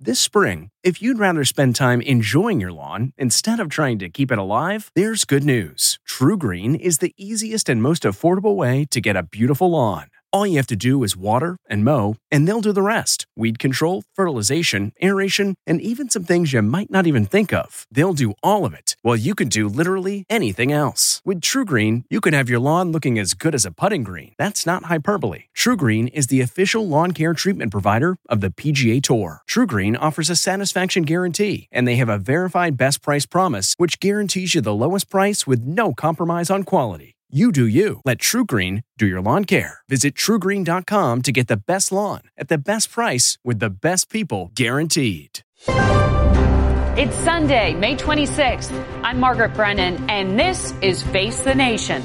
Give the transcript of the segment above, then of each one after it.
This spring, if you'd rather spend time enjoying your lawn instead of trying to keep it alive, there's good news. TruGreen is the easiest and most affordable way to get a beautiful lawn. All you have to do is water and mow, and they'll do the rest. Weed control, fertilization, aeration, and even some things you might not even think of. They'll do all of it, while you can do literally anything else. With TruGreen, you can have your lawn looking as good as a putting green. That's not hyperbole. TruGreen is the official lawn care treatment provider of the PGA Tour. TruGreen offers a satisfaction guarantee, and they have a verified best price promise, which guarantees you the lowest price with no compromise on quality. You do you. Let TruGreen do your lawn care. Visit TruGreen.com to get the best lawn at the best price with the best people guaranteed. It's Sunday, May 26th. I'm Margaret Brennan, and this is Face the Nation.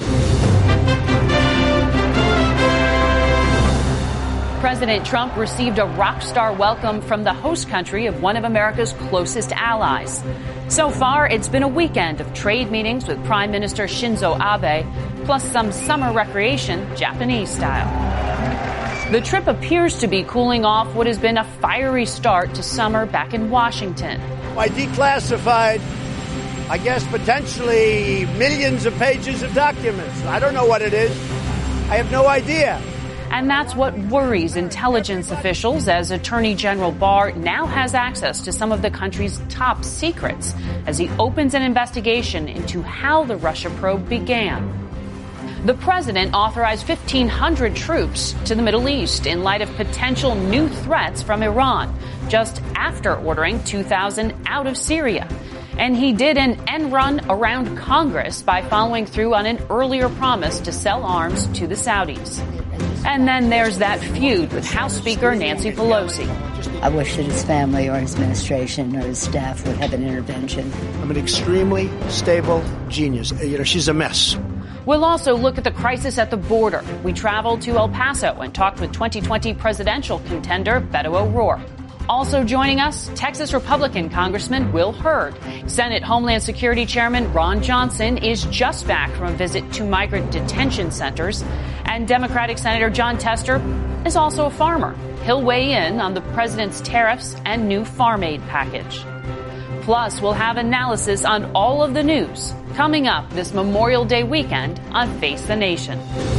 President Trump received a rock star welcome from the host country of one of America's closest allies. So far, it's been a weekend of trade meetings with Prime Minister Shinzo Abe, plus some summer recreation, Japanese style. The trip appears to be cooling off what has been a fiery start to summer back in Washington. I declassified, I guess, potentially millions of pages of documents. I don't know what it is. I have no idea. And that's what worries intelligence officials, as Attorney General Barr now has access to some of the country's top secrets as he opens an investigation into how the Russia probe began. The president authorized 1,500 troops to the Middle East in light of potential new threats from Iran, just after ordering 2,000 out of Syria. And he did an end run around Congress by following through on an earlier promise to sell arms to the Saudis. And then there's that feud with House Speaker Nancy Pelosi. I wish that his family or his administration or his staff would have an intervention. I'm an extremely stable genius. She's a mess. We'll also look at the crisis at the border. We traveled to El Paso and talked with 2020 presidential contender Beto O'Rourke. Also joining us, Texas Republican Congressman Will Hurd. Senate Homeland Security Chairman Ron Johnson is just back from a visit to migrant detention centers. And Democratic Senator Jon Tester is also a farmer. He'll weigh in on the president's tariffs and new farm aid package. Plus, we'll have analysis on all of the news coming up this Memorial Day weekend on Face the Nation.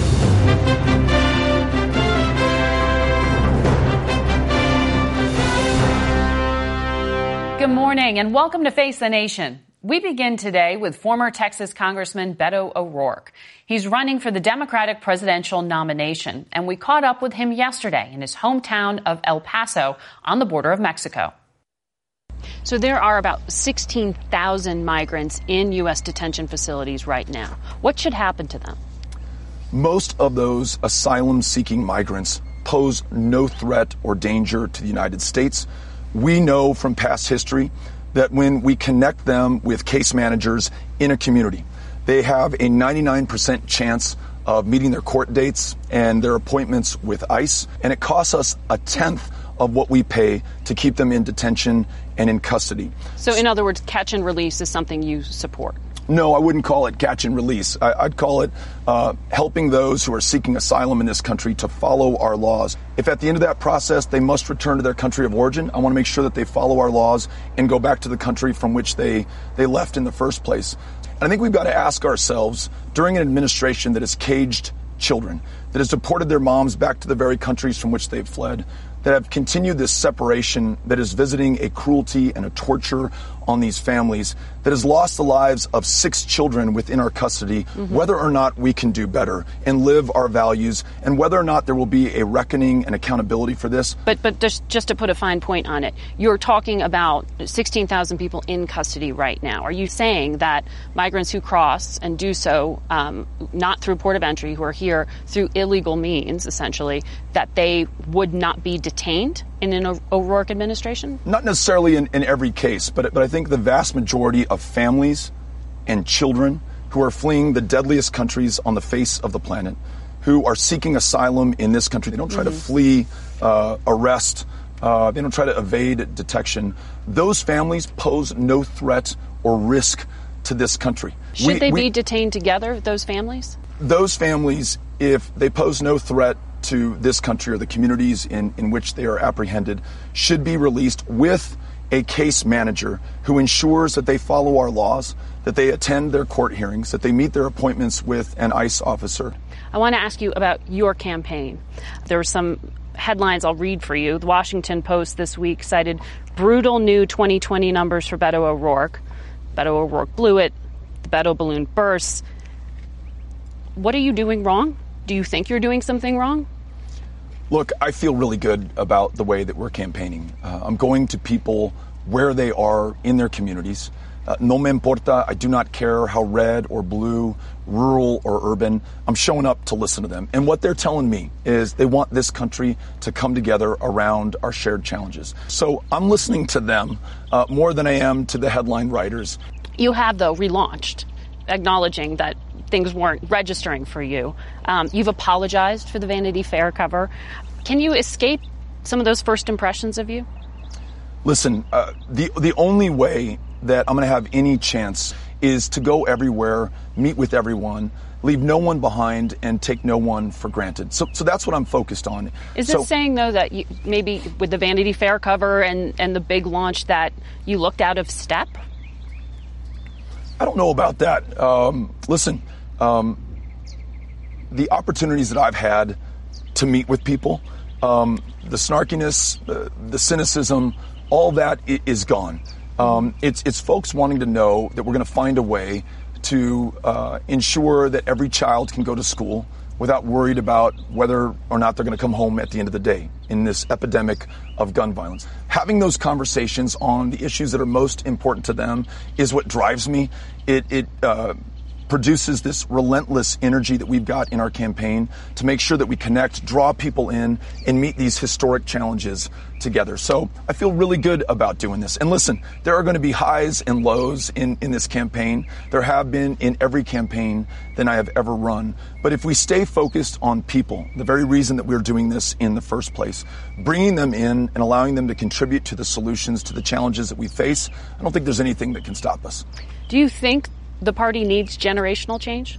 Good morning and welcome to Face the Nation. We begin today with former Texas Congressman Beto O'Rourke. He's running for the Democratic presidential nomination, and we caught up with him yesterday in his hometown of El Paso on the border of Mexico. So there are about 16,000 migrants in U.S. detention facilities right now. What should happen to them? Most of those asylum-seeking migrants pose no threat or danger to the United States. We know from past history that when we connect them with case managers in a community, they have a 99% chance of meeting their court dates and their appointments with ICE, and it costs us a tenth of what we pay to keep them in detention and in custody. So in other words, catch and release is something you support? No, I wouldn't call it catch and release. I'd call it helping those who are seeking asylum in this country to follow our laws. If at the end of that process they must return to their country of origin, I want to make sure that they follow our laws and go back to the country from which they left in the first place. And I think we've got to ask ourselves, during an administration that has caged children, that has deported their moms back to the very countries from which they've fled, that have continued this separation, that is visiting a cruelty and a torture on these families, that has lost the lives of 6 children within our custody, whether or not we can do better and live our values, and whether or not there will be a reckoning and accountability for this. But just to put a fine point on it, you're talking about 16,000 people in custody right now. Are you saying that migrants who cross and do so not through port of entry, who are here through illegal means, essentially, that they would not be detained in an O'Rourke administration? Not necessarily in every case, but I think the vast majority of families and children who are fleeing the deadliest countries on the face of the planet, who are seeking asylum in this country, they don't try to flee arrest, they don't try to evade detection. Those families pose no threat or risk to this country. Should they be detained together, those families? Those families, if they pose no threat to this country or the communities in which they are apprehended should be released with a case manager who ensures that they follow our laws, that they attend their court hearings, that they meet their appointments with an ICE officer. I want to ask you about your campaign. There are some headlines I'll read for you. The Washington Post this week cited brutal new 2020 numbers for Beto O'Rourke. Beto O'Rourke blew it. The Beto balloon bursts. What are you doing wrong? Do you think you're doing something wrong? Look, I feel really good about the way that we're campaigning. I'm going to people where they are in their communities. No me importa. I do not care how red or blue, rural or urban. I'm showing up to listen to them. And what they're telling me is they want this country to come together around our shared challenges. So I'm listening to them more than I am to the headline writers. You have, though, relaunched, acknowledging that things weren't registering for you. You've apologized for the Vanity Fair cover. Can you escape some of those first impressions of you? Listen, the only way that I'm going to have any chance is to go everywhere, meet with everyone, leave no one behind, and take no one for granted. So that's what I'm focused on. Is this saying, though, that you, maybe with the Vanity Fair cover and the big launch that you looked out of step? I don't know about that. Listen, the opportunities that I've had to meet with people, the snarkiness, the cynicism, all that is gone. It's folks wanting to know that we're going to find a way to ensure that every child can go to school without worried about whether or not they're going to come home at the end of the day in this epidemic of gun violence. Having those conversations on the issues that are most important to them is what drives me. It produces this relentless energy that we've got in our campaign to make sure that we connect, draw people in, and meet these historic challenges together. So I feel really good about doing this. And listen, there are going to be highs and lows in this campaign. There have been in every campaign that I have ever run. But if we stay focused on people, the very reason that we're doing this in the first place, bringing them in and allowing them to contribute to the solutions to the challenges that we face, I don't think there's anything that can stop us. Do you think the party needs generational change?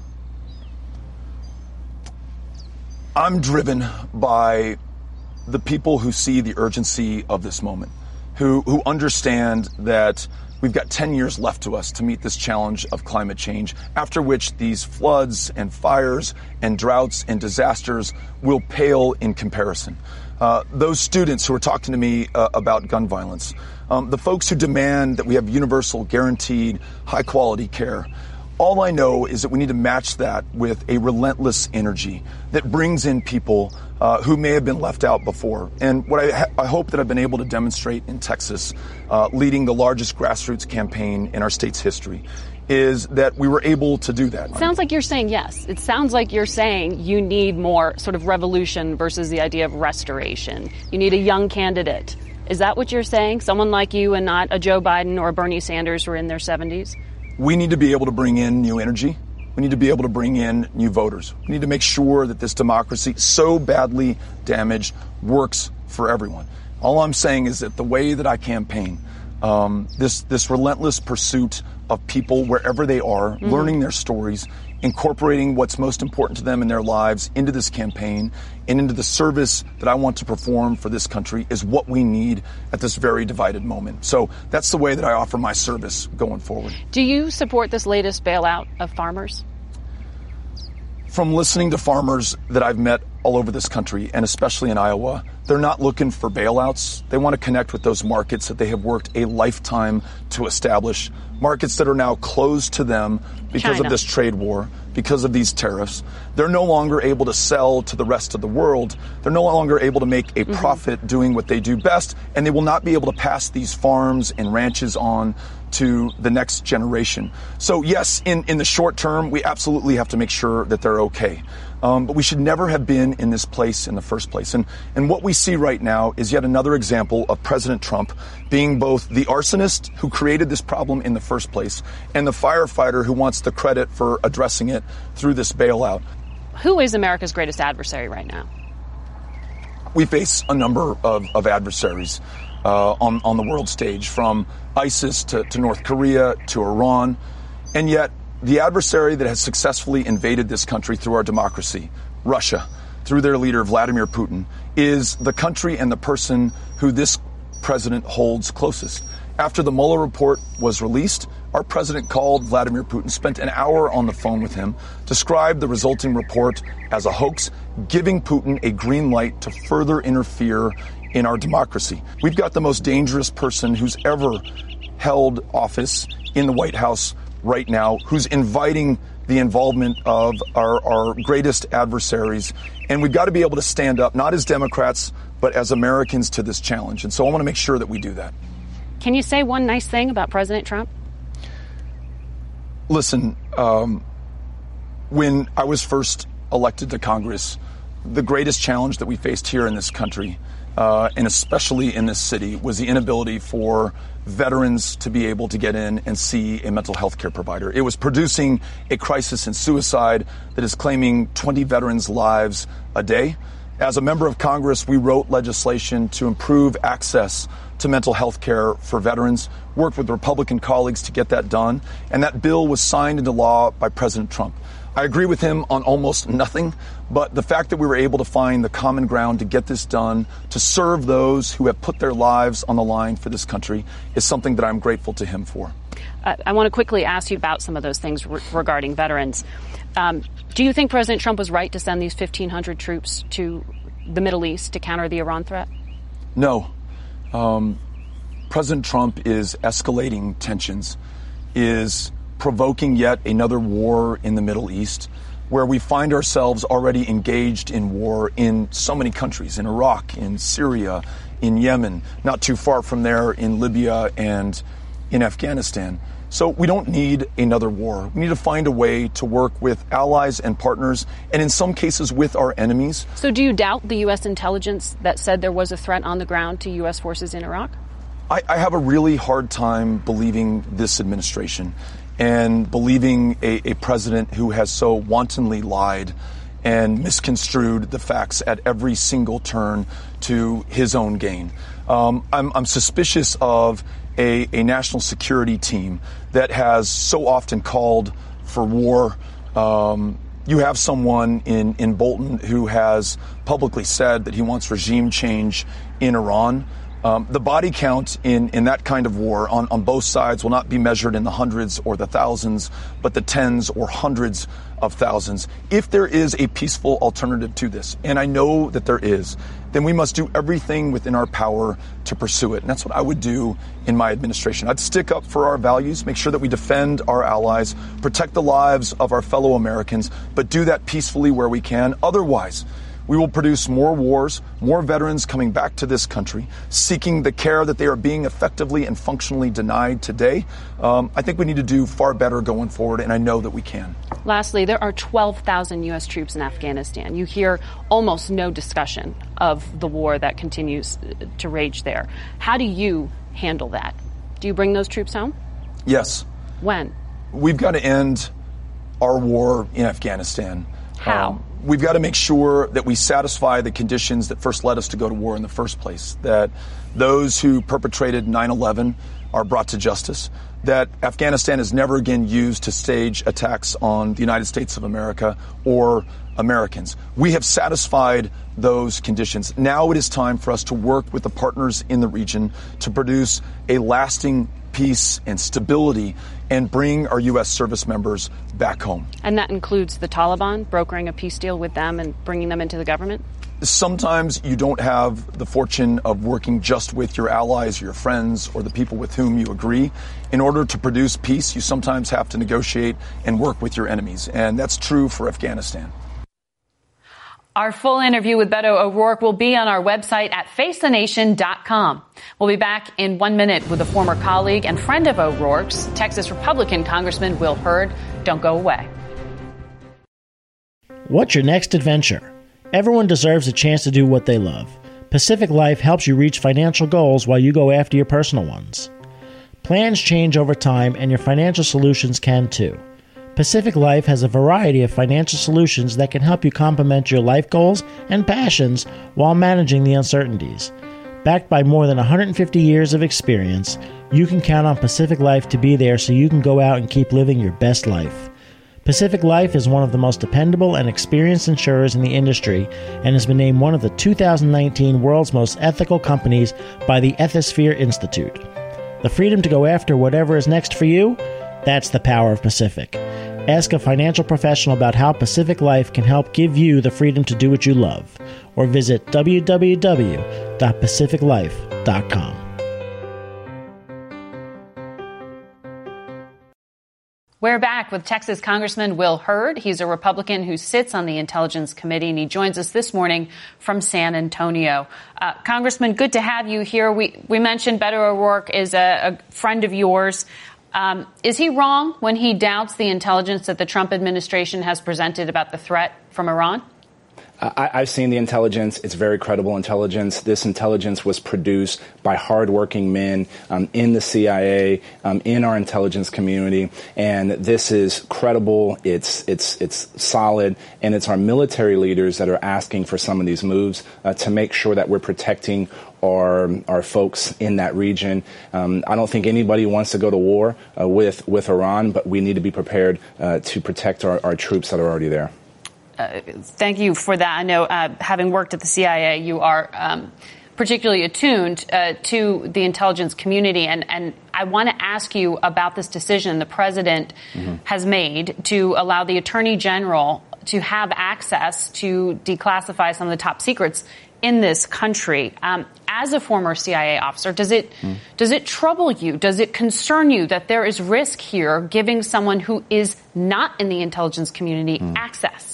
I'm driven by the people who see the urgency of this moment, who understand that we've got 10 years left to us to meet this challenge of climate change, after which these floods and fires and droughts and disasters will pale in comparison. Those students who are talking to me about gun violence, the folks who demand that we have universal, guaranteed, high-quality care. All I know is that we need to match that with a relentless energy that brings in people who may have been left out before. And what I hope that I've been able to demonstrate in Texas, leading the largest grassroots campaign in our state's history, is that we were able to do that. It sounds like you're saying yes. It sounds like you're saying you need more sort of revolution versus the idea of restoration. You need a young candidate. Is that what you're saying? Someone like you and not a Joe Biden or a Bernie Sanders who are in their 70s? We need to be able to bring in new energy. We need to be able to bring in new voters. We need to make sure that this democracy, so badly damaged, works for everyone. All I'm saying is that the way that I campaign, this relentless pursuit of people wherever they are, learning their stories, incorporating what's most important to them in their lives into this campaign and into the service that I want to perform for this country is what we need at this very divided moment. So that's the way that I offer my service going forward. Do you support this latest bailout of farmers? From listening to farmers that I've met all over this country, and especially in Iowa, they're not looking for bailouts. They want to connect with those markets that they have worked a lifetime to establish, markets that are now closed to them because China. of this trade war, because of these tariffs. They're no longer able to sell to the rest of the world. They're no longer able to make a profit doing what they do best, and they will not be able to pass these farms and ranches on to the next generation. So yes, in the short term, we absolutely have to make sure that they're okay. But we should never have been in this place in the first place. And what we see right now is yet another example of President Trump being both the arsonist who created this problem in the first place and the firefighter who wants the credit for addressing it through this bailout. Who is America's greatest adversary right now? We face a number of adversaries on the world stage, from ISIS to North Korea to Iran. And yet the adversary that has successfully invaded this country through our democracy, Russia, through their leader, Vladimir Putin, is the country and the person who this president holds closest. After the Mueller report was released, our president called Vladimir Putin, spent an hour on the phone with him, described the resulting report as a hoax, giving Putin a green light to further interfere in our democracy. We've got the most dangerous person who's ever held office in the White House right now, who's inviting the involvement of our greatest adversaries. And we've got to be able to stand up, not as Democrats, but as Americans, to this challenge. And so I want to make sure that we do that. Can you say one nice thing about President Trump? Listen, when I was first elected to Congress, the greatest challenge that we faced here in this country, and especially in this city, was the inability for veterans to be able to get in and see a mental health care provider. It was producing a crisis in suicide that is claiming 20 veterans' lives a day. As a member of Congress, we wrote legislation to improve access to mental health care for veterans, worked with Republican colleagues to get that done, and that bill was signed into law by President Trump. I agree with him on almost nothing, but the fact that we were able to find the common ground to get this done, to serve those who have put their lives on the line for this country, is something that I'm grateful to him for. I want to quickly ask you about some of those things regarding veterans. Do you think President Trump was right to send these 1,500 troops to the Middle East to counter the Iran threat? No. President Trump is escalating tensions, is provoking yet another war in the Middle East, where we find ourselves already engaged in war in so many countries, in Iraq, in Syria, in Yemen, not too far from there in Libya and in Afghanistan. So we don't need another war. We need to find a way to work with allies and partners, and in some cases with our enemies. So do you doubt the U.S. intelligence that said there was a threat on the ground to U.S. forces in Iraq? I have a really hard time believing this administration and believing a president who has so wantonly lied and misconstrued the facts at every single turn to his own gain. I'm suspicious of a national security team that has so often called for war. You have someone in Bolton who has publicly said that he wants regime change in Iran. The body count in that kind of war on both sides will not be measured in the hundreds or the thousands, but the tens or hundreds of thousands. If there is a peaceful alternative to this, and I know that there is, then we must do everything within our power to pursue it. And that's what I would do in my administration. I'd stick up for our values, make sure that we defend our allies, protect the lives of our fellow Americans, but do that peacefully where we can. Otherwise, we will produce more wars, more veterans coming back to this country, seeking the care that they are being effectively and functionally denied today. I think we need to do far better going forward, and I know that we can. Lastly, there are 12,000 U.S. troops in Afghanistan. You hear almost no discussion of the war that continues to rage there. How do you handle that? Do you bring those troops home? Yes. When? We've got to end our war in Afghanistan. How? We've got to make sure that we satisfy the conditions that first led us to go to war in the first place, that those who perpetrated 9/11 are brought to justice, that Afghanistan is never again used to stage attacks on the United States of America or Americans. We have satisfied those conditions. Now it is time for us to work with the partners in the region to produce a lasting peace and stability and bring our U.S. service members back home. And that includes the Taliban, brokering a peace deal with them and bringing them into the government? Sometimes you don't have the fortune of working just with your allies, your friends, or the people with whom you agree. In order to produce peace, you sometimes have to negotiate and work with your enemies. And that's true for Afghanistan. Our full interview with Beto O'Rourke will be on our website at facethenation.com. We'll be back in 1 minute with a former colleague and friend of O'Rourke's, Texas Republican Congressman Will Hurd. Don't go away. What's your next adventure? Everyone deserves a chance to do what they love. Pacific Life helps you reach financial goals while you go after your personal ones. Plans change over time, and your financial solutions can too. Pacific Life has a variety of financial solutions that can help you complement your life goals and passions while managing the uncertainties. Backed by more than 150 years of experience, you can count on Pacific Life to be there so you can go out and keep living your best life. Pacific Life is one of the most dependable and experienced insurers in the industry and has been named one of the 2019 World's Most Ethical Companies by the Ethisphere Institute. The freedom to go after whatever is next for you? That's the power of Pacific. Ask a financial professional about how Pacific Life can help give you the freedom to do what you love, or visit www.pacificlife.com. We're back with Texas Congressman Will Hurd. He's a Republican who sits on the Intelligence Committee, and he joins us this morning from San Antonio. Congressman, good to have you here. We mentioned Beto O'Rourke is a friend of yours. Is he wrong when he doubts the intelligence that the Trump administration has presented about the threat from Iran? I've seen the intelligence. It's very credible intelligence. This intelligence was produced by hardworking men in the CIA, in our intelligence community, and this is credible. It's solid, and it's our military leaders that are asking for some of these moves to make sure that we're protecting our folks in that region. I don't think anybody wants to go to war with Iran, but we need to be prepared to protect our troops that are already there. Thank you for that. I know, having worked at the CIA, you are particularly attuned to the intelligence community. And I want to ask you about this decision the president has made to allow the attorney general to have access to declassify some of the top secrets in this country. As a former CIA officer, does it trouble you? Does it concern you that there is risk here giving someone who is not in the intelligence community access?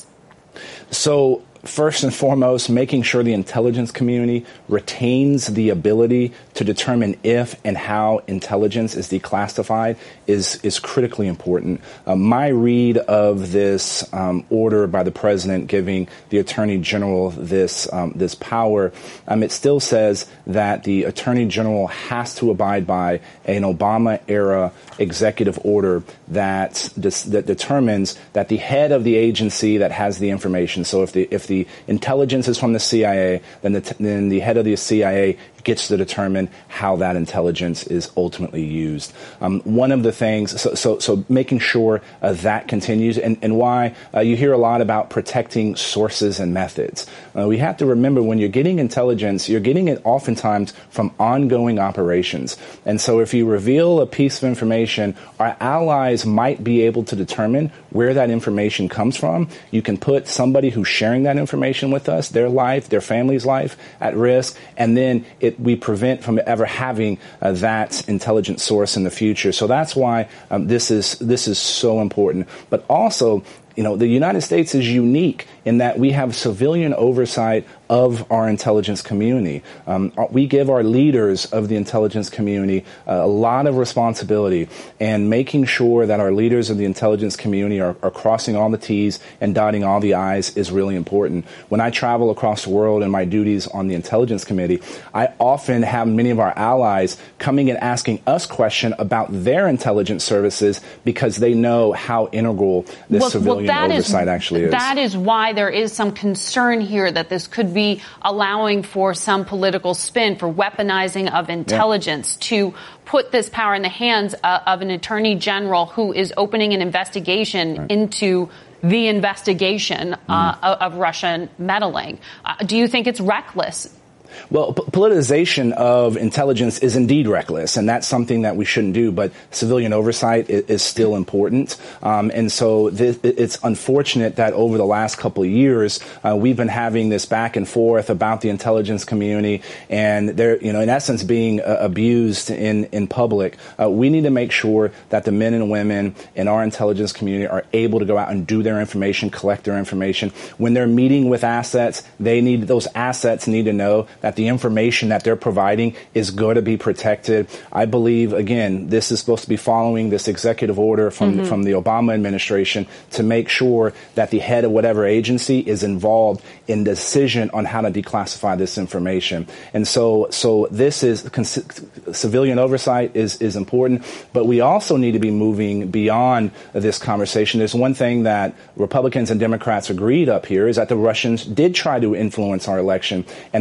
So first and foremost, making sure the intelligence community retains the ability to determine if and how intelligence is declassified is critically important. My read of this order by the president giving the attorney general this power, it still says that the attorney general has to abide by an Obama-era executive order that determines that the head of the agency that has the information. So if the intelligence is from the CIA, then the head of the CIA gets to determine how that intelligence is ultimately used. One of the things, so making sure that continues, and why you hear a lot about protecting sources and methods. We have to remember when you're getting intelligence, you're getting it oftentimes from ongoing operations. And so if you reveal a piece of information, our allies might be able to determine where that information comes from. You can put somebody who's sharing that information with us, their life, their family's life at risk, and then we prevent from ever having that intelligent source in the future. So that's why this is so important. But also, the United States is unique in that we have civilian oversight of our intelligence community. We give our leaders of the intelligence community a lot of responsibility, and making sure that our leaders of the intelligence community are crossing all the T's and dotting all the I's is really important. When I travel across the world in my duties on the intelligence committee, I often have many of our allies coming and asking us questions about their intelligence services because they know how integral this civilian oversight actually is. That is why there is some concern here that this could be allowing for some political spin, for weaponizing of intelligence, to put this power in the hands of an attorney general who is opening an investigation into the investigation of Russian meddling. Do you think it's reckless? Well, politicization of intelligence is indeed reckless, and that's something that we shouldn't do, but civilian oversight is still important. And so it's unfortunate that over the last couple of years, we've been having this back and forth about the intelligence community, and they're, in essence, being abused in public. We need to make sure that the men and women in our intelligence community are able to go out and do their information, collect their information. When they're meeting with assets, those assets need to know that the information that they're providing is going to be protected. I believe, again, this is supposed to be following this executive order from the Obama administration to make sure that the head of whatever agency is involved in the decision on how to declassify this information. And so this is civilian oversight is important, but we also need to be moving beyond this conversation. There's one thing that Republicans and Democrats agreed up here is that the Russians did try to influence our election, and that they're going to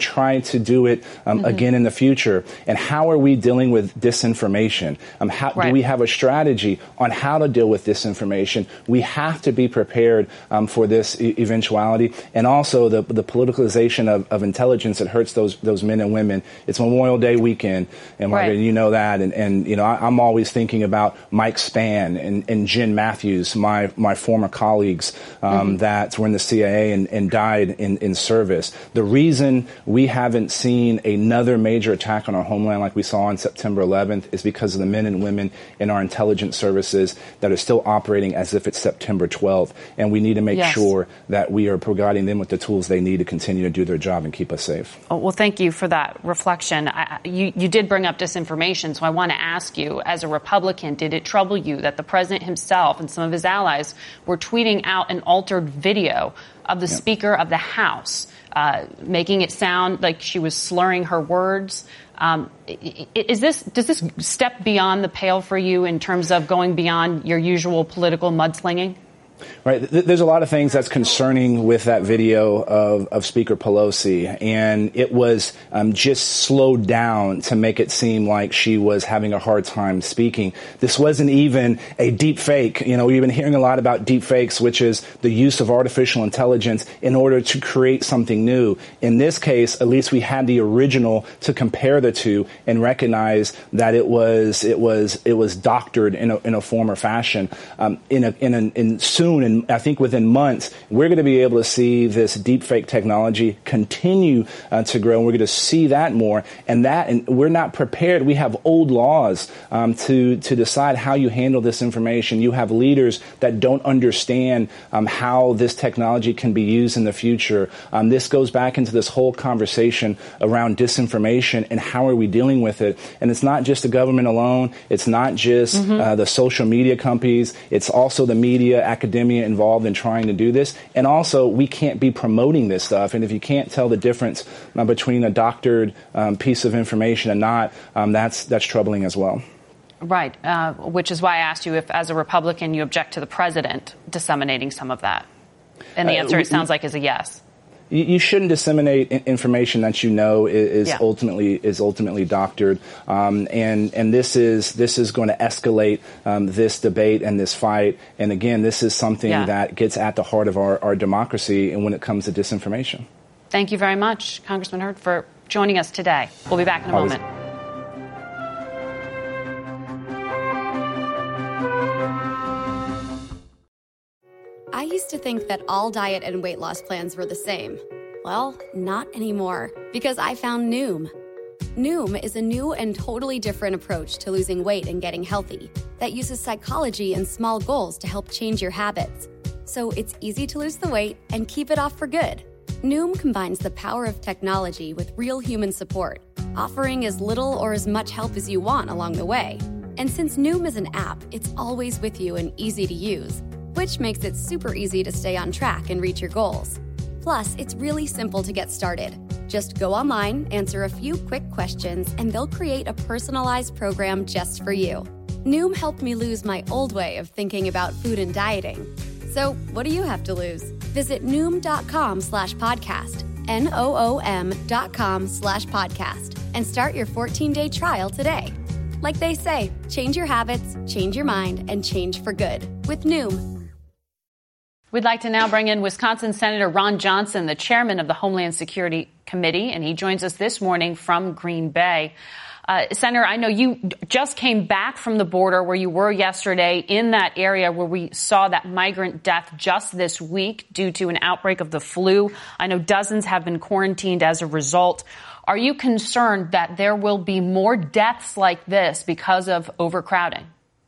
try to do it again in the future? And how are we dealing with disinformation? Do we have a strategy on how to deal with disinformation? We have to be prepared for this eventuality. And also the politicalization of intelligence that hurts those men and women. It's Memorial Day weekend, and Margaret, you know that. And you know, I'm always thinking about Mike Spann and Jen Matthews, my former colleagues that were in the CIA and died in service. The reason we haven't seen another major attack on our homeland like we saw on September 11th is because of the men and women in our intelligence services that are still operating as if it's September 12th. And we need to make sure that we are providing them with the tools they need to continue to do their job and keep us safe. Oh, well, thank you for that reflection. You did bring up disinformation, so I want to ask you, as a Republican, did it trouble you that the president himself and some of his allies were tweeting out an altered video of the Speaker of the House, making it sound like she was slurring her words? Does this step beyond the pale for you in terms of going beyond your usual political mudslinging? Right. There's a lot of things that's concerning with that video of Speaker Pelosi, and it was just slowed down to make it seem like she was having a hard time speaking. This wasn't even a deep fake. You know, we've been hearing a lot about deep fakes, which is the use of artificial intelligence in order to create something new. In this case, at least we had the original to compare the two and recognize that it was doctored in a form or fashion. Soon, and I think within months, we're going to be able to see this deepfake technology continue to grow, and we're going to see that more. And we're not prepared. We have old laws to decide how you handle this information. You have leaders that don't understand how this technology can be used in the future. This goes back into this whole conversation around disinformation and how are we dealing with it. And it's not just the government alone. It's not just the social media companies. It's also the media, academia involved in trying to do this. And also, we can't be promoting this stuff. And if you can't tell the difference between a doctored piece of information and not, that's troubling as well. Right, which is why I asked you if, as a Republican, you object to the president disseminating some of that. And the answer, it sounds like, is a yes. You shouldn't disseminate information that you know is ultimately doctored, and this is going to escalate this debate and this fight. And again, this is something that gets at the heart of our democracy, and when it comes to disinformation. Thank you very much, Congressman Hurd, for joining us today. We'll be back in a moment. I used to think that all diet and weight loss plans were the same. Well, not anymore, because I found Noom. Noom is a new and totally different approach to losing weight and getting healthy that uses psychology and small goals to help change your habits. So it's easy to lose the weight and keep it off for good. Noom combines the power of technology with real human support, offering as little or as much help as you want along the way. And since Noom is an app, it's always with you and easy to use, which makes it super easy to stay on track and reach your goals. Plus, it's really simple to get started. Just go online, answer a few quick questions, and they'll create a personalized program just for you. Noom helped me lose my old way of thinking about food and dieting. So what do you have to lose? Visit Noom.com/podcast, NOOM.com/podcast, and start your 14-day trial today. Like they say, change your habits, change your mind, and change for good with Noom. We'd like to now bring in Wisconsin Senator Ron Johnson, the chairman of the Homeland Security Committee, and he joins us this morning from Green Bay. Senator, I know you just came back from the border where you were yesterday in that area where we saw that migrant death just this week due to an outbreak of the flu. I know dozens have been quarantined as a result. Are you concerned that there will be more deaths like this because of overcrowding?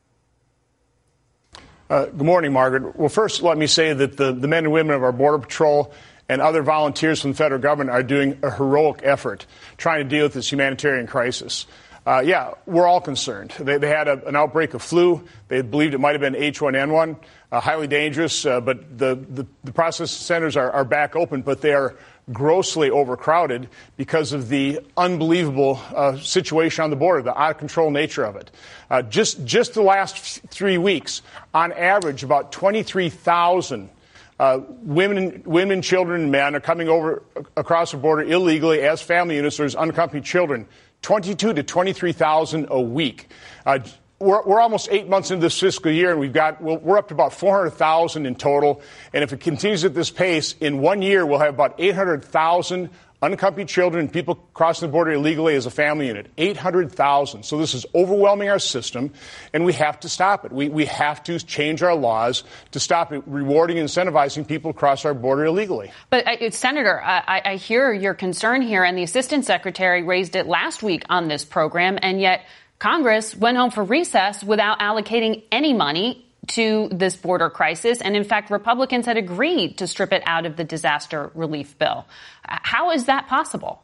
Good morning, Margaret. Well, first, let me say that the men and women of our Border Patrol and other volunteers from the federal government are doing a heroic effort trying to deal with this humanitarian crisis. We're all concerned. They had an outbreak of flu. They believed it might have been H1N1, highly dangerous, but the processing centers are back open, but they are grossly overcrowded because of the unbelievable situation on the border, the out-of-control nature of it. Just the last 3 weeks, on average, about 23,000 Women, children, and men are coming over across the border illegally as family units or as unaccompanied children, 22 to 23,000 a week. We're almost 8 months into this fiscal year, and we're up to about 400,000 in total. And if it continues at this pace, in 1 year we'll have about 800,000 unaccompanied children, people crossing the border illegally as a family unit. 800,000. So this is overwhelming our system, and we have to stop it. We have to change our laws to stop it rewarding and incentivizing people to cross our border illegally. But, Senator, I hear your concern here, and the Assistant Secretary raised it last week on this program, and yet Congress went home for recess without allocating any money to this border crisis. And in fact, Republicans had agreed to strip it out of the disaster relief bill. How is that possible?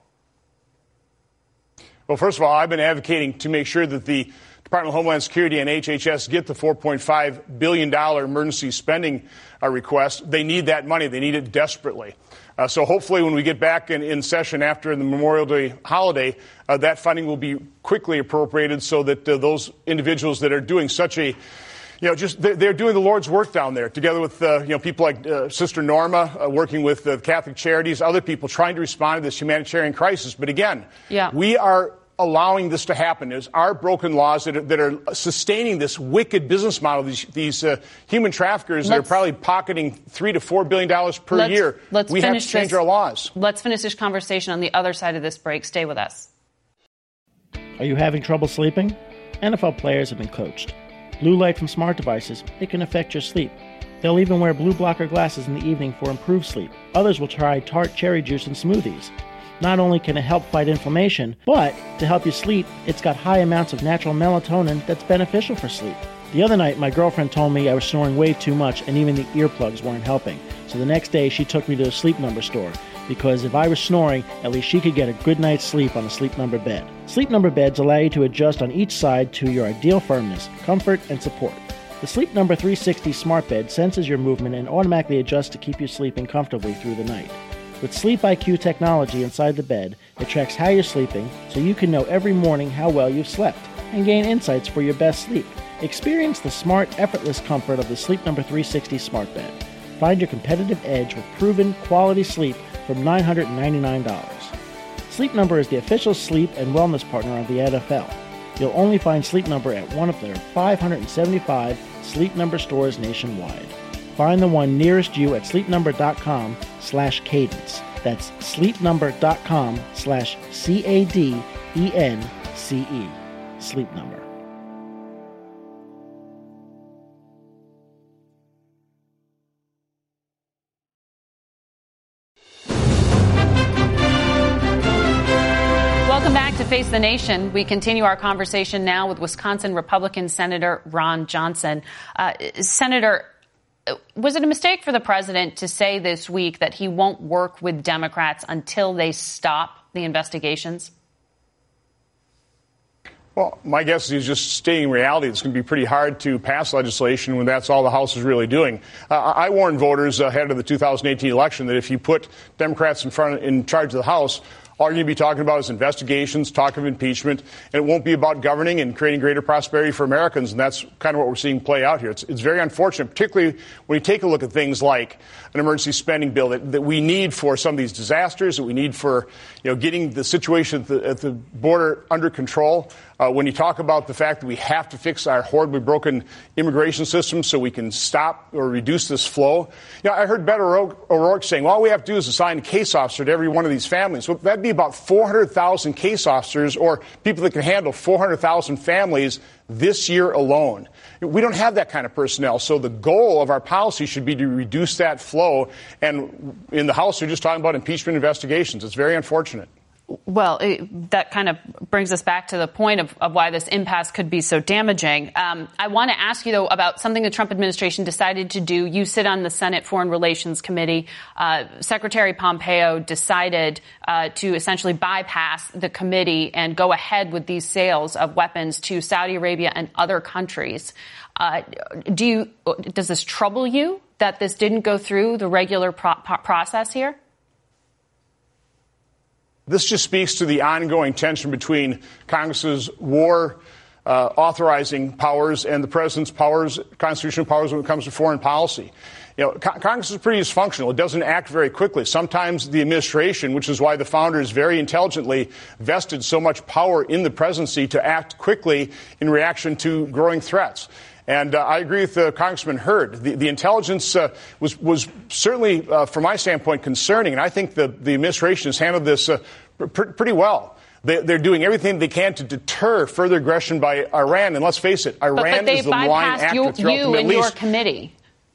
Well, first of all, I've been advocating to make sure that the Department of Homeland Security and HHS get the $4.5 billion emergency spending request. They need that money. They need it desperately. So hopefully when we get back in session after the Memorial Day holiday, that funding will be quickly appropriated so that those individuals that are doing such a they're doing the Lord's work down there, together with people like Sister Norma, working with the Catholic Charities, other people trying to respond to this humanitarian crisis. But again, we are allowing this to happen. There's our broken laws that are sustaining this wicked business model. These human traffickers that are probably pocketing $3 to $4 billion per year. We have to change our laws. Let's finish this conversation on the other side of this break. Stay with us. Are you having trouble sleeping? NFL players have been coached. Blue light from smart devices, it can affect your sleep. They'll even wear blue blocker glasses in the evening for improved sleep. Others will try tart cherry juice in smoothies. Not only can it help fight inflammation, but to help you sleep, it's got high amounts of natural melatonin that's beneficial for sleep. The other night, my girlfriend told me I was snoring way too much and even the earplugs weren't helping. So the next day, she took me to a Sleep Number store, because if I was snoring, at least she could get a good night's sleep on a Sleep Number bed. Sleep Number beds allow you to adjust on each side to your ideal firmness, comfort, and support. The Sleep Number 360 smart bed senses your movement and automatically adjusts to keep you sleeping comfortably through the night. With Sleep IQ technology inside the bed, it tracks how you're sleeping so you can know every morning how well you've slept and gain insights for your best sleep. Experience the smart, effortless comfort of the Sleep Number 360 smart bed. Find your competitive edge with proven quality sleep from $999. Sleep Number is the official sleep and wellness partner of the NFL. You'll only find Sleep Number at one of their 575 Sleep Number stores nationwide. Find the one nearest you at sleepnumber.com/cadence. That's sleepnumber.com/CADENCE. Sleep Number. Welcome back to Face the Nation. We continue our conversation now with Wisconsin Republican Senator Ron Johnson. Senator, was it a mistake for the president to say this week that he won't work with Democrats until they stop the investigations? Well, my guess is he's just stating reality. It's going to be pretty hard to pass legislation when that's all the House is really doing. I warned voters ahead of the 2018 election that if you put Democrats in charge of the House, all you're going to be talking about is investigations, talk of impeachment, and it won't be about governing and creating greater prosperity for Americans. And that's kind of what we're seeing play out here. It's very unfortunate, particularly when you take a look at things like an emergency spending bill that we need for some of these disasters, that we need for getting the situation at the border under control. When you talk about the fact that we have to fix our horribly broken immigration system so we can stop or reduce this flow. I heard Beto O'Rourke saying, well, all we have to do is assign a case officer to every one of these families. Well, that'd be about 400,000 case officers or people that can handle 400,000 families this year alone. We don't have that kind of personnel. So the goal of our policy should be to reduce that flow. And in the House, they're just talking about impeachment investigations. It's very unfortunate. Well, that kind of brings us back to the point of why this impasse could be so damaging. I want to ask you, though, about something the Trump administration decided to do. You sit on the Senate Foreign Relations Committee. Secretary Pompeo decided to essentially bypass the committee and go ahead with these sales of weapons to Saudi Arabia and other countries. Does this trouble you that this didn't go through the regular process here? This just speaks to the ongoing tension between Congress's war authorizing powers and the president's powers, constitutional powers when it comes to foreign policy. You know, Congress is pretty dysfunctional. It doesn't act very quickly. Sometimes the administration, which is why the founders very intelligently vested so much power in the presidency to act quickly in reaction to growing threats. And I agree with Congressman Hurd. The intelligence was certainly, from my standpoint, concerning. And I think the administration has handled this pretty well. They're doing everything they can to deter further aggression by Iran. And let's face it, Iran is the malign actor throughout the Middle East. But they bypassed you and your committee.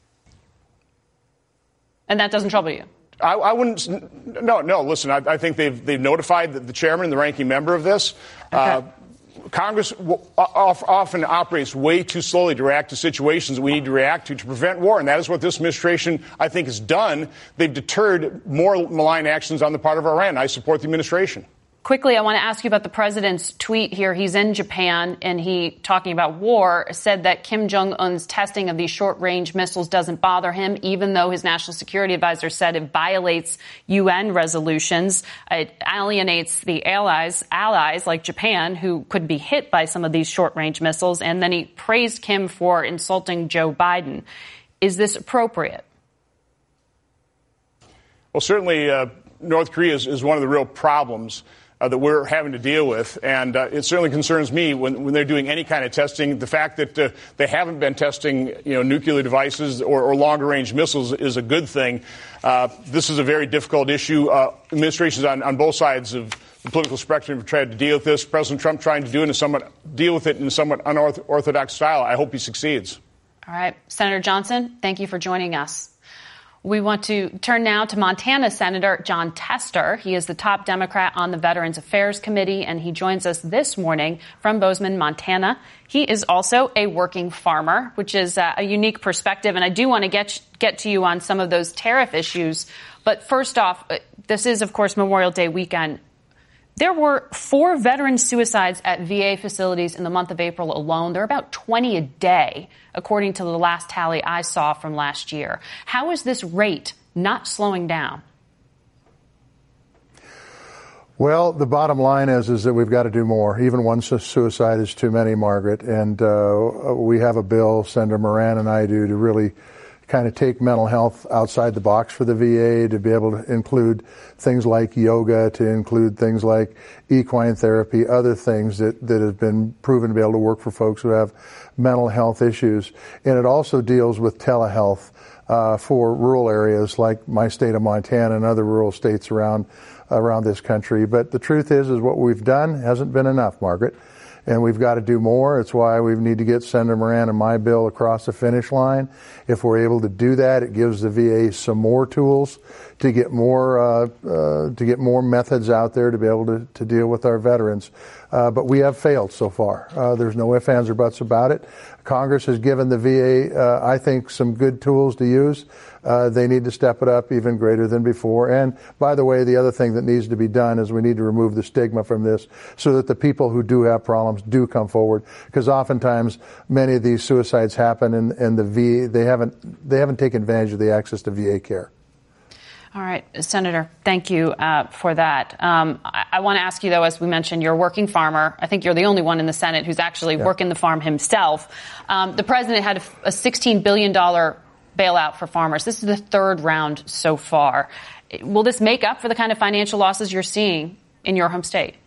And that doesn't trouble you? I wouldn't. No. Listen, I think they've notified the chairman and the ranking member of this. Okay. Congress often operates way too slowly to react to situations that we need to react to prevent war, and that is what this administration, I think, has done. They've deterred more malign actions on the part of Iran. I support the administration. Quickly, I want to ask you about the president's tweet here. He's in Japan, and he, talking about war, said that Kim Jong-un's testing of these short-range missiles doesn't bother him, even though his national security advisor said it violates UN resolutions. It alienates the allies like Japan, who could be hit by some of these short-range missiles. And then he praised Kim for insulting Joe Biden. Is this appropriate? Well, certainly North Korea is one of the real problems that we're having to deal with. And it certainly concerns me when they're doing any kind of testing. The fact that they haven't been testing, nuclear devices or longer range missiles is a good thing. This is a very difficult issue. Administrations on both sides of the political spectrum have tried to deal with this. President Trump trying to deal with it in a somewhat unorthodox style. I hope he succeeds. All right. Senator Johnson, thank you for joining us. We want to turn now to Montana Senator Jon Tester. He is the top Democrat on the Veterans Affairs Committee, and he joins us this morning from Bozeman, Montana. He is also a working farmer, which is a unique perspective, and I do want to get to you on some of those tariff issues. But first off, this is, of course, Memorial Day weekend. There were 4 veteran suicides at VA facilities in the month of April alone. There are about 20 a day, according to the last tally I saw from last year. How is this rate not slowing down? Well, the bottom line is that we've got to do more. Even one suicide is too many, Margaret. And we have a bill, Senator Moran and I do, to really kind of take mental health outside the box for the VA, to be able to include things like yoga, to include things like equine therapy, other things that have been proven to be able to work for folks who have mental health issues. And it also deals with telehealth for rural areas like my state of Montana and other rural states around this country. But the truth is what we've done hasn't been enough, Margaret. And we've got to do more. It's why we need to get Senator Moran and my bill across the finish line. If we're able to do that, it gives the VA some more tools to get more methods out there to be able to deal with our veterans. But we have failed so far. There's no ifs, ands, or buts about it. Congress has given the VA, I think, some good tools to use. They need to step it up even greater than before. And by the way, the other thing that needs to be done is we need to remove the stigma from this so that the people who do have problems do come forward. Because oftentimes many of these suicides happen and the VA, they haven't taken advantage of the access to VA care. All right, Senator, thank you for that. I want to ask you, though, as we mentioned, you're a working farmer. I think you're the only one in the Senate who's actually working the farm himself. The president had a $16 billion bailout for farmers. This is the third round so far. Will this make up for the kind of financial losses you're seeing in your home state?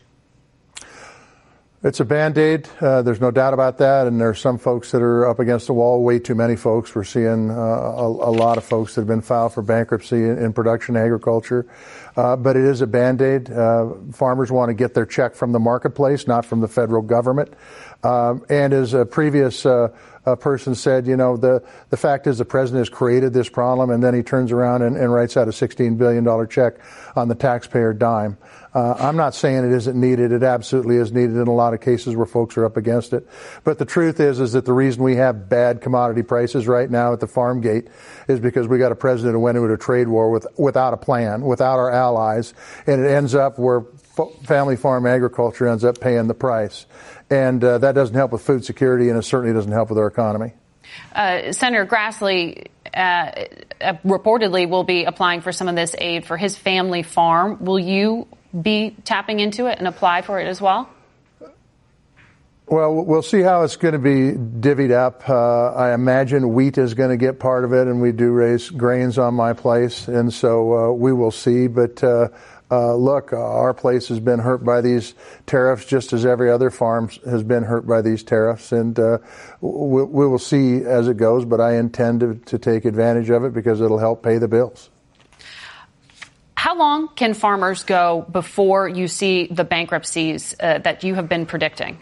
It's a Band-Aid. There's no doubt about that. And there are some folks that are up against the wall, way too many folks. We're seeing a lot of folks that have been filed for bankruptcy in production agriculture. But it is a Band-Aid. Farmers want to get their check from the marketplace, not from the federal government. And as a previous person said, the fact is the president has created this problem, and then he turns around and writes out a $16 billion check on the taxpayer dime. I'm not saying it isn't needed. It absolutely is needed in a lot of cases where folks are up against it. But the truth is that the reason we have bad commodity prices right now at the farm gate is because we got a president who went into a trade war without a plan, without our allies, and it ends up where family farm agriculture ends up paying the price. And that doesn't help with food security, and it certainly doesn't help with our economy. Senator Grassley reportedly will be applying for some of this aid for his family farm. Will you be tapping into it and apply for it as well? Well, we'll see how it's going to be divvied up. I imagine wheat is going to get part of it, and we do raise grains on my place, and so we will see. But look, our place has been hurt by these tariffs just as every other farm has been hurt by these tariffs, and we will see as it goes, but I intend to take advantage of it because it'll help pay the bills. How long can farmers go before you see the bankruptcies that you have been predicting?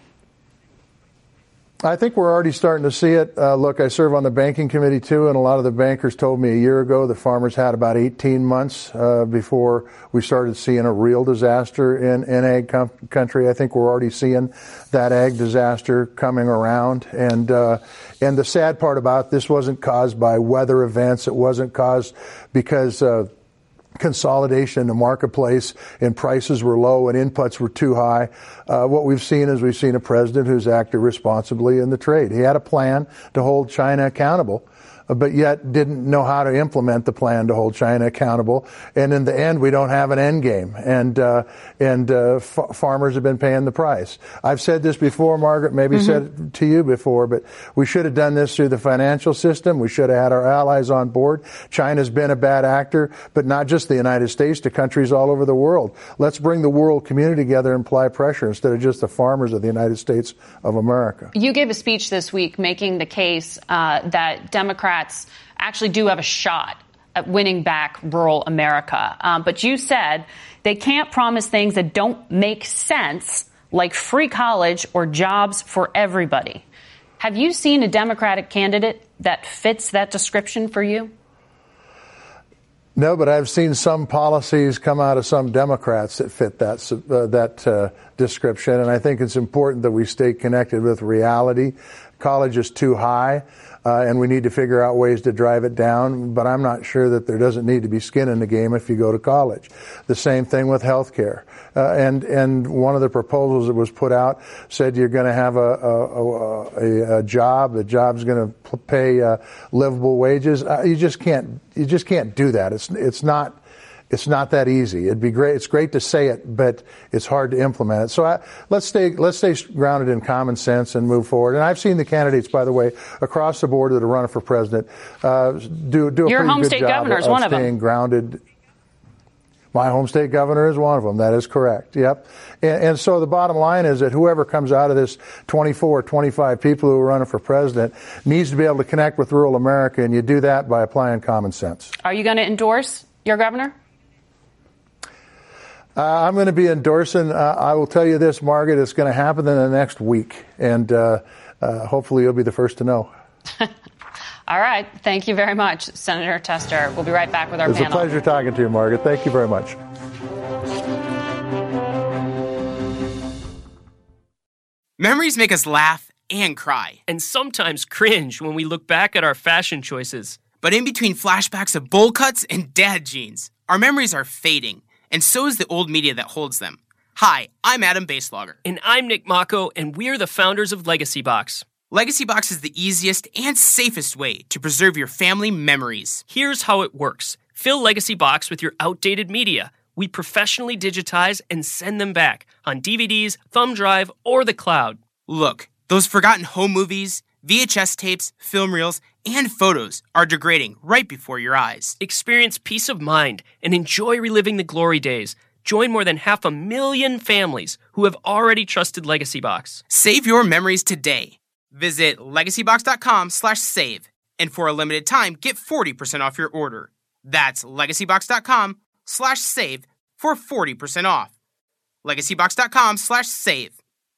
I think we're already starting to see it. Look, I serve on the banking committee, too, and a lot of the bankers told me a year ago the farmers had about 18 months before we started seeing a real disaster in ag country. I think we're already seeing that ag disaster coming around. And the sad part about this wasn't caused by weather events. It wasn't caused because consolidation in the marketplace and prices were low and inputs were too high. What we've seen is we've seen a president who's acted responsibly in the trade. He had a plan to hold China accountable, but yet didn't know how to implement the plan to hold China accountable. And in the end, we don't have an end game. And farmers have been paying the price. I've said this before, Margaret, maybe said it to you before, but we should have done this through the financial system. We should have had our allies on board. China's been a bad actor, but not just the United States, to countries all over the world. Let's bring the world community together and apply pressure instead of just the farmers of the United States of America. You gave a speech this week making the case that Democrats actually do have a shot at winning back rural America. But you said they can't promise things that don't make sense, like free college or jobs for everybody. Have you seen a Democratic candidate that fits that description for you? No, but I've seen some policies come out of some Democrats that fit that description, and I think it's important that we stay connected with reality. College is too high, and we need to figure out ways to drive it down, but I'm not sure that there doesn't need to be skin in the game if you go to college. The same thing with health care. And one of the proposals that was put out said you're going to have a job. The job's going to pay livable wages. You just can't do that. It's not that easy. It'd be great. It's great to say it, but it's hard to implement it. So let's stay grounded in common sense and move forward. And I've seen the candidates, by the way, across the board that are running for president do a pretty good job of staying grounded. My home state governor is one of them. That is correct. Yep. And so the bottom line is that whoever comes out of this 24, 25 people who are running for president needs to be able to connect with rural America, and you do that by applying common sense. Are you going to endorse your governor? I'm going to be endorsing. I will tell you this, Margaret, it's going to happen in the next week, and hopefully you'll be the first to know. All right. Thank you very much, Senator Tester. We'll be right back with our panel. It's a pleasure talking to you, Margaret. Thank you very much. Memories make us laugh and cry. And sometimes cringe when we look back at our fashion choices. But in between flashbacks of bowl cuts and dad jeans, our memories are fading. And so is the old media that holds them. Hi, I'm Adam Baselogger. And I'm Nick Mako, and we're the founders of Legacy Box. Legacy Box is the easiest and safest way to preserve your family memories. Here's how it works. Fill Legacy Box with your outdated media. We professionally digitize and send them back on DVDs, thumb drive, or the cloud. Look, those forgotten home movies, VHS tapes, film reels, and photos are degrading right before your eyes. Experience peace of mind and enjoy reliving the glory days. Join more than 500,000 families who have already trusted Legacy Box. Save your memories today. Visit legacybox.com/save. And for a limited time, get 40% off your order. That's legacybox.com/save for 40% off. legacybox.com/save.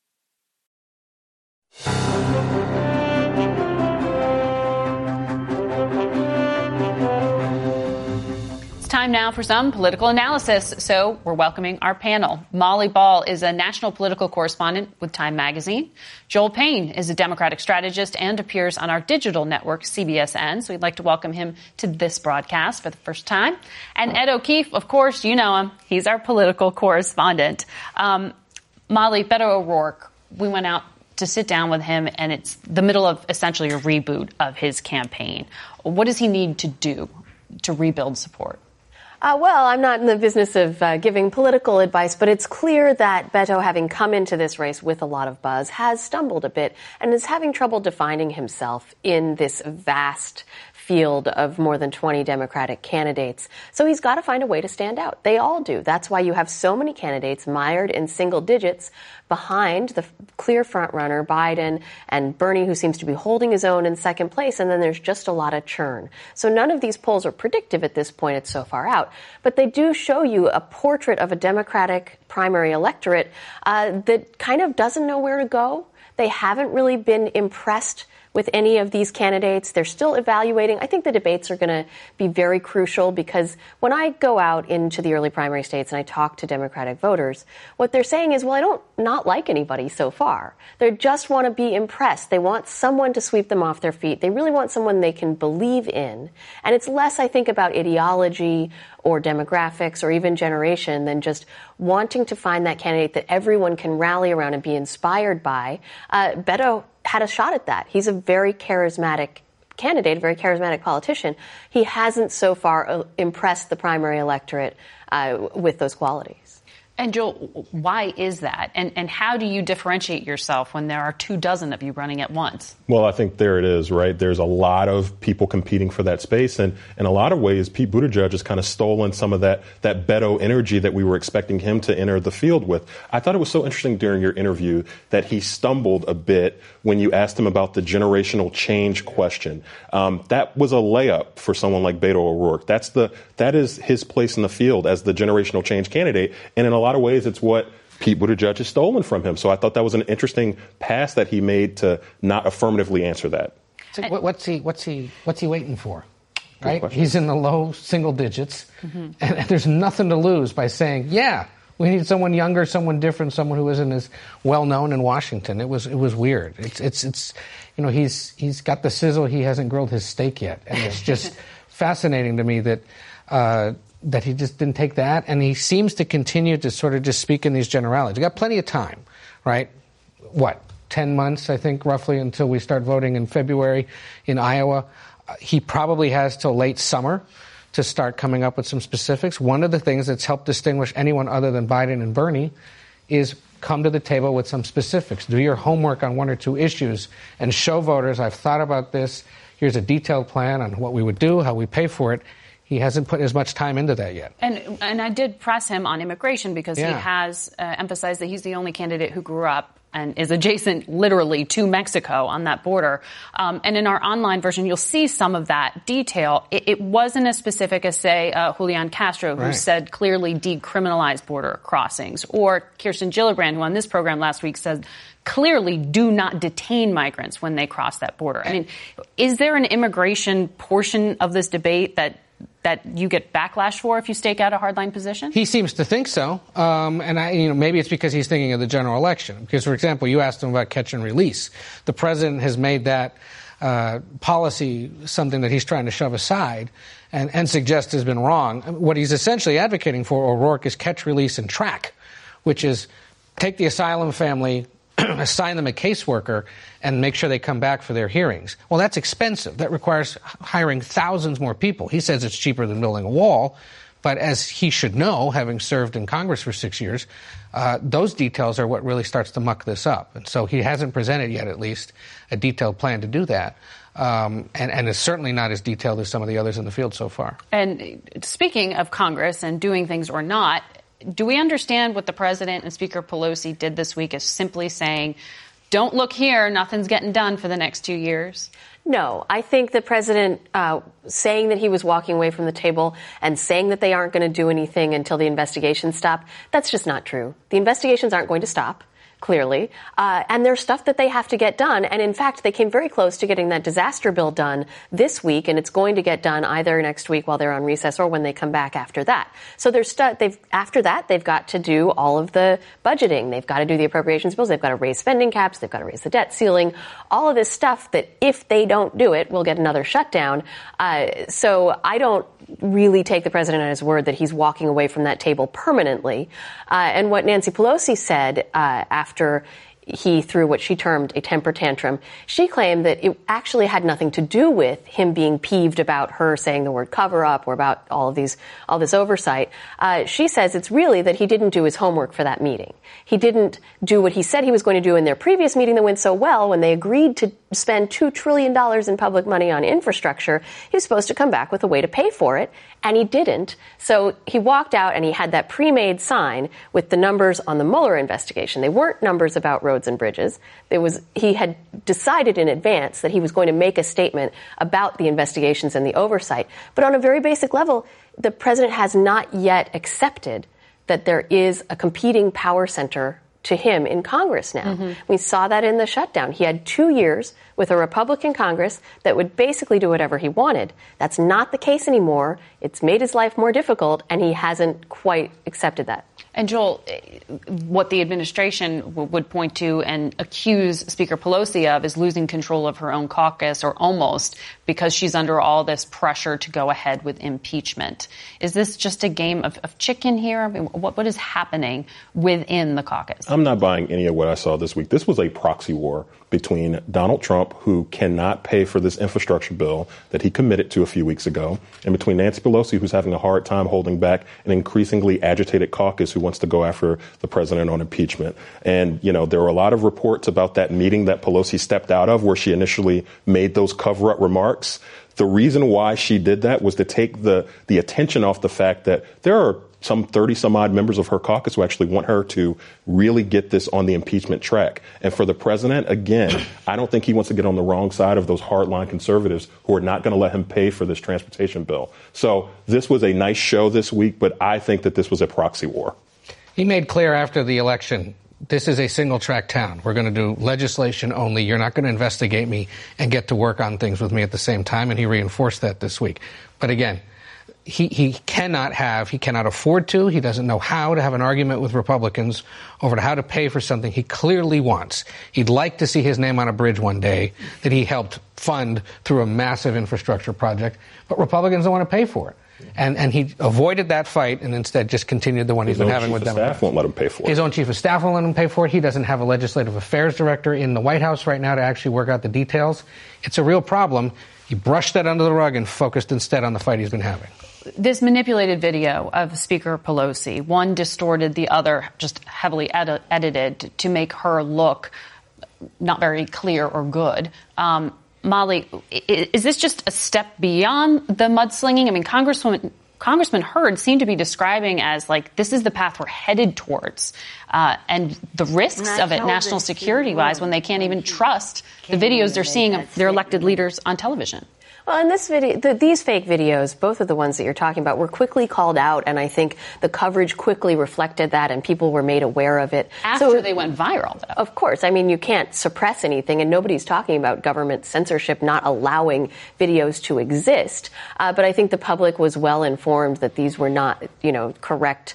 Time now for some political analysis. So we're welcoming our panel. Molly Ball is a national political correspondent with Time Magazine. Joel Payne is a Democratic strategist and appears on our digital network, CBSN. So we'd like to welcome him to this broadcast for the first time. And Ed O'Keefe, of course, you know him. He's our political correspondent. Molly, Beto O'Rourke, we went out to sit down with him, and it's the middle of essentially a reboot of his campaign. What does he need to do to rebuild support? Well, I'm not in the business of giving political advice, but it's clear that Beto, having come into this race with a lot of buzz, has stumbled a bit and is having trouble defining himself in this vast field of more than 20 Democratic candidates. So he's got to find a way to stand out. They all do. That's why you have so many candidates mired in single digits behind the clear frontrunner, Biden, and Bernie, who seems to be holding his own in second place, and then there's just a lot of churn. So none of these polls are predictive at this point. It's so far out. But they do show you a portrait of a Democratic primary electorate that kind of doesn't know where to go. They haven't really been impressed with any of these candidates. They're still evaluating. I think the debates are going to be very crucial because when I go out into the early primary states and I talk to Democratic voters, what they're saying is, well, I don't not like anybody so far. They just want to be impressed. They want someone to sweep them off their feet. They really want someone they can believe in. And it's less, I think, about ideology or demographics or even generation than just wanting to find that candidate that everyone can rally around and be inspired by. Beto had a shot at that. He's a very charismatic candidate, a very charismatic politician. He hasn't so far impressed the primary electorate with those qualities. And Joel, why is that? And how do you differentiate yourself when there are 24 of you running at once? Well, I think there it is, right? There's a lot of people competing for that space. And in a lot of ways, Pete Buttigieg has kind of stolen some of that Beto energy that we were expecting him to enter the field with. I thought it was so interesting during your interview that he stumbled a bit when you asked him about the generational change question. That was a layup for someone like Beto O'Rourke. That is his place in the field as the generational change candidate. And in a lot of ways, it's what Pete Buttigieg has stolen from him. So I thought that was an interesting pass that he made to not affirmatively answer that. So what's he waiting for? Right? He's in the low single digits, and there's nothing to lose by saying, yeah, we need someone younger, someone different, someone who isn't as well known in Washington. It was weird. It's he's got the sizzle. He hasn't grilled his steak yet, and it's just fascinating to me that he just didn't take that, and he seems to continue to sort of just speak in these generalities. We got plenty of time, right? 10 months, I think, roughly, until we start voting in February in Iowa. He probably has till late summer to start coming up with some specifics. One of the things that's helped distinguish anyone other than Biden and Bernie is come to the table with some specifics. Do your homework on one or two issues and show voters, I've thought about this. Here's a detailed plan on what we would do, how we pay for it. He hasn't put as much time into that yet. And I did press him on immigration because he has emphasized that he's the only candidate who grew up and is adjacent literally to Mexico on that border. And in our online version, you'll see some of that detail. It wasn't as specific as, say, Julian Castro, who said clearly decriminalize border crossings, or Kirsten Gillibrand, who on this program last week said clearly do not detain migrants when they cross that border. I mean, is there an immigration portion of this debate that you get backlash for if you stake out a hardline position? He seems to think so. And maybe it's because he's thinking of the general election. Because, for example, you asked him about catch and release. The president has made that policy something that he's trying to shove aside and suggest has been wrong. What he's essentially advocating for, O'Rourke, is catch, release, and track, which is take the asylum family, assign them a caseworker, and make sure they come back for their hearings. Well, that's expensive. That requires hiring thousands more people. He says it's cheaper than building a wall, but as he should know, having served in Congress for 6 years, those details are what really starts to muck this up. And so he hasn't presented yet, at least, a detailed plan to do that. And is certainly not as detailed as some of the others in the field so far. And speaking of Congress and doing things or not, do we understand what the president and Speaker Pelosi did this week as simply saying, don't look here, nothing's getting done for the next 2 years? No, I think the president saying that he was walking away from the table and saying that they aren't going to do anything until the investigations stop, that's just not true. The investigations aren't going to stop, clearly, and there's stuff that they have to get done. And in fact, they came very close to getting that disaster bill done this week, and it's going to get done either next week while they're on recess or when they come back after that. So there's stuff after that, they've got to do all of the budgeting. They've got to do the appropriations bills. They've got to raise spending caps. They've got to raise the debt ceiling. All of this stuff that if they don't do it, we'll get another shutdown. So I don't really take the president at his word that he's walking away from that table permanently. And what Nancy Pelosi said after he threw what she termed a temper tantrum. She claimed that it actually had nothing to do with him being peeved about her saying the word cover up or about all this oversight. She says it's really that he didn't do his homework for that meeting. He didn't do what he said he was going to do in their previous meeting that went so well when they agreed to spend $2 trillion in public money on infrastructure. He was supposed to come back with a way to pay for it, and he didn't. So he walked out and he had that pre-made sign with the numbers on the Mueller investigation. They weren't numbers about roads and bridges. He had decided in advance that he was going to make a statement about the investigations and the oversight. But on a very basic level, the president has not yet accepted that there is a competing power center to him in Congress now. Mm-hmm. We saw that in the shutdown. He had 2 years with a Republican Congress that would basically do whatever he wanted. That's not the case anymore. It's made his life more difficult, and he hasn't quite accepted that. And Joel, what the administration would point to and accuse Speaker Pelosi of is losing control of her own caucus, or almost, because she's under all this pressure to go ahead with impeachment. Is this just a game of chicken here? I mean, what is happening within the caucus? I'm not buying any of what I saw this week. This was a proxy war between Donald Trump, who cannot pay for this infrastructure bill that he committed to a few weeks ago, and between Nancy Pelosi, who's having a hard time holding back an increasingly agitated caucus who wants to go after the president on impeachment. And, you know, there were a lot of reports about that meeting that Pelosi stepped out of where she initially made those cover-up remarks. The reason why she did that was to take the attention off the fact that there are some 30-some-odd members of her caucus who actually want her to really get this on the impeachment track. And for the president, again, I don't think he wants to get on the wrong side of those hardline conservatives who are not going to let him pay for this transportation bill. So this was a nice show this week, but I think that this was a proxy war. He made clear after the election, this is a single-track town. We're going to do legislation only. You're not going to investigate me and get to work on things with me at the same time, and he reinforced that this week. But again, he cannot afford to, he doesn't know how to have an argument with Republicans over how to pay for something he clearly wants. He'd like to see his name on a bridge one day that he helped fund through a massive infrastructure project, but Republicans don't want to pay for it. And he avoided that fight and instead just continued the one he's been having with Democrats. His own chief of staff won't let him pay for it. His own chief of staff won't let him pay for it. He doesn't have a legislative affairs director in the White House right now to actually work out the details. It's a real problem. He brushed that under the rug and focused instead on the fight he's been having. This manipulated video of Speaker Pelosi, one distorted, the other just heavily edited to make her look not very clear or good. Molly, is this just a step beyond the mudslinging? I mean, Congressman Hurd seemed to be describing as like this is the path we're headed towards, and the risks of it, national security-wise, when they can't even trust the videos they're seeing of their elected leaders on television. Well, in this video, these fake videos, both of the ones that you're talking about, were quickly called out, and I think the coverage quickly reflected that, and people were made aware of it. After they went viral, though. Of course. I mean, you can't suppress anything, and nobody's talking about government censorship not allowing videos to exist. But I think the public was well informed that these were not, correct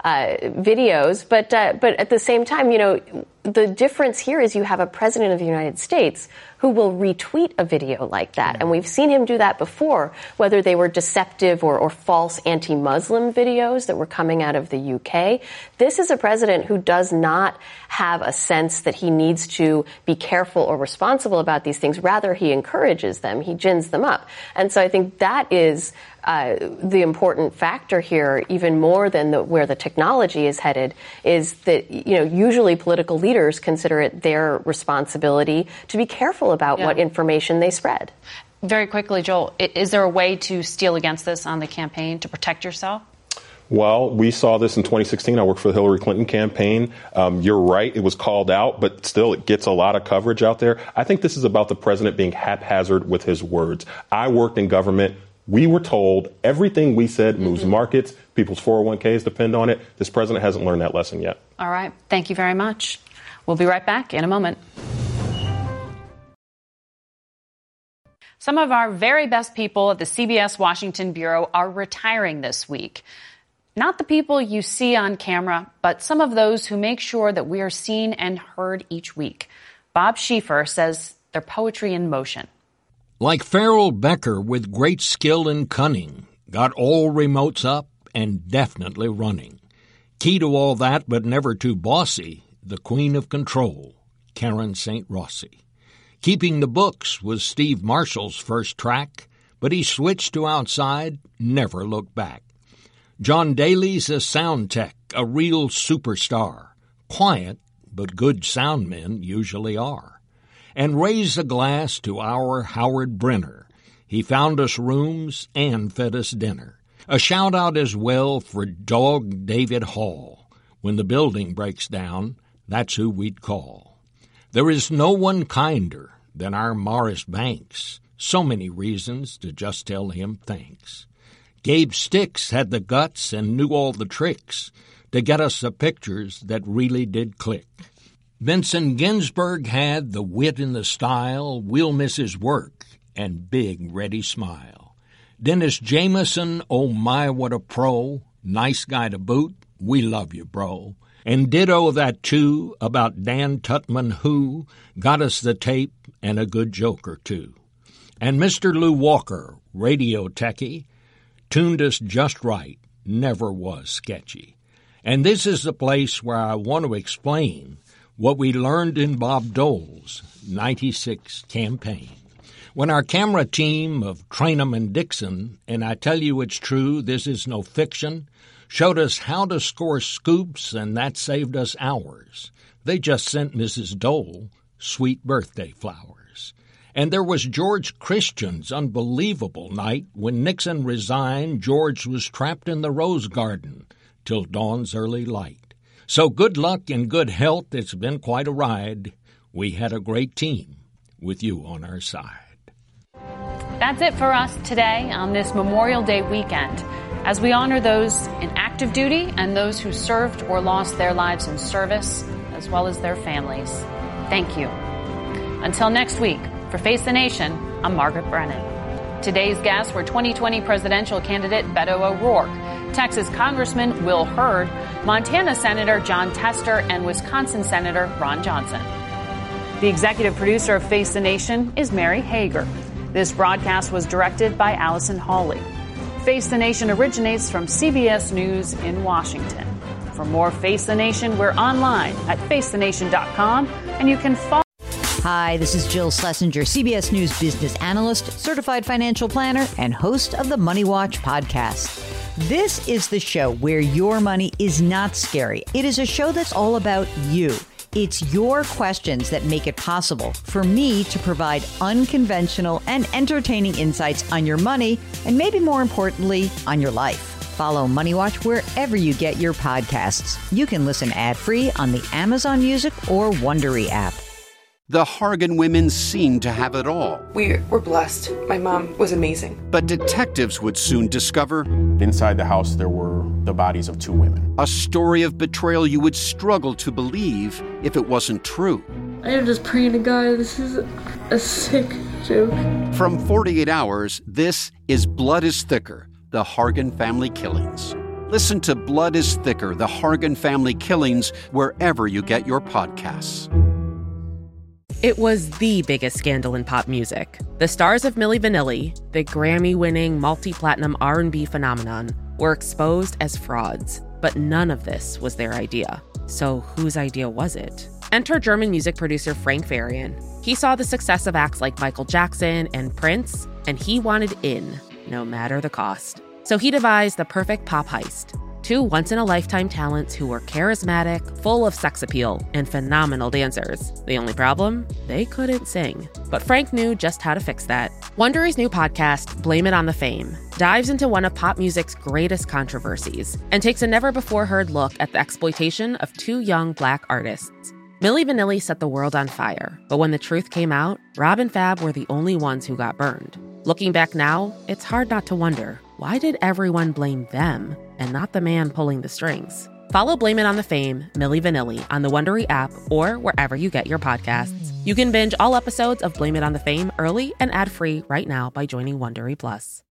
videos. But at the same time, the difference here is you have a president of the United States who will retweet a video like that. And we've seen him do that before, whether they were deceptive or false anti-Muslim videos that were coming out of the UK. This is a president who does not have a sense that he needs to be careful or responsible about these things. Rather, he encourages them. He gins them up. And so I think that is the important factor here, even more than where the technology is headed, is that, usually political leaders consider it their responsibility to be careful about what information they spread. Very quickly, Joel, is there a way to steal against this on the campaign to protect yourself? Well, we saw this in 2016. I worked for the Hillary Clinton campaign. You're right. It was called out, but still it gets a lot of coverage out there. I think this is about the president being haphazard with his words. I worked in government. We were told everything we said moves markets. People's 401ks depend on it. This president hasn't learned that lesson yet. All right. Thank you very much. We'll be right back in a moment. Some of our very best people at the CBS Washington Bureau are retiring this week. Not the people you see on camera, but some of those who make sure that we are seen and heard each week. Bob Schieffer says they're poetry in motion. Like Farrell Becker with great skill and cunning, got all remotes up and definitely running. Key to all that, but never too bossy, the queen of control, Karen St. Rossi. Keeping the Books was Steve Marshall's first track, but he switched to Outside, never looked back. John Daly's a sound tech, a real superstar. Quiet, but good sound men usually are. And raise a glass to our Howard Brenner. He found us rooms and fed us dinner. A shout-out as well for Dog David Hall. When the building breaks down, that's who we'd call. There is no one kinder than our Morris Banks. So many reasons to just tell him thanks. Gabe Sticks had the guts and knew all the tricks to get us the pictures that really did click. Vincent Ginsburg had the wit and the style, we'll miss his work, and big ready smile. Dennis Jameson, oh my, what a pro, nice guy to boot, we love you, bro. And ditto that, too, about Dan Tutman, who got us the tape and a good joke or two. And Mr. Lou Walker, radio techie, tuned us just right, never was sketchy. And this is the place where I want to explain what we learned in Bob Dole's 96 campaign. When our camera team of Trainum and Dixon, and I tell you it's true, this is no fiction, showed us how to score scoops, and that saved us hours. They just sent Mrs. Dole sweet birthday flowers. And there was George Christian's unbelievable night. When Nixon resigned, George was trapped in the Rose Garden till dawn's early light. So good luck and good health. It's been quite a ride. We had a great team with you on our side. That's it for us today on this Memorial Day weekend, as we honor those in active duty and those who served or lost their lives in service, as well as their families. Thank you. Until next week, for Face the Nation, I'm Margaret Brennan. Today's guests were 2020 presidential candidate Beto O'Rourke, Texas Congressman Will Hurd, Montana Senator John Tester, and Wisconsin Senator Ron Johnson. The executive producer of Face the Nation is Mary Hager. This broadcast was directed by Allison Hawley. Face the Nation originates from CBS News in Washington. For more Face the Nation, we're online at facethenation.com, and you can follow. Hi, this is Jill Schlesinger, CBS News business analyst, certified financial planner, and host of the Money Watch podcast. This is the show where your money is not scary. It is a show that's all about you. It's your questions that make it possible for me to provide unconventional and entertaining insights on your money, and maybe more importantly, on your life. Follow Money Watch wherever you get your podcasts. You can listen ad-free on the Amazon Music or Wondery app. The Hargan women seemed to have it all. We were blessed. My mom was amazing. But detectives would soon discover... inside the house, there were the bodies of 2 women. A story of betrayal you would struggle to believe if it wasn't true. I am just praying to God, this is a sick joke. From 48 Hours, this is Blood is Thicker, the Hargan Family Killings. Listen to Blood is Thicker, the Hargan Family Killings, wherever you get your podcasts. It was the biggest scandal in pop music. The stars of Milli Vanilli, the Grammy-winning multi-platinum R&B phenomenon, were exposed as frauds. But none of this was their idea. So whose idea was it? Enter German music producer Frank Farian. He saw the success of acts like Michael Jackson and Prince, and he wanted in, no matter the cost. So he devised the perfect pop heist. 2 once-in-a-lifetime talents who were charismatic, full of sex appeal, and phenomenal dancers. The only problem? They couldn't sing. But Frank knew just how to fix that. Wondery's new podcast, Blame It on the Fame, dives into one of pop music's greatest controversies and takes a never-before-heard look at the exploitation of 2 young Black artists. Milli Vanilli set the world on fire, but when the truth came out, Rob and Fab were the only ones who got burned. Looking back now, it's hard not to wonder, why did everyone blame them and not the man pulling the strings? Follow Blame It on the Fame, Milli Vanilli, on the Wondery app or wherever you get your podcasts. You can binge all episodes of Blame It on the Fame early and ad-free right now by joining Wondery Plus.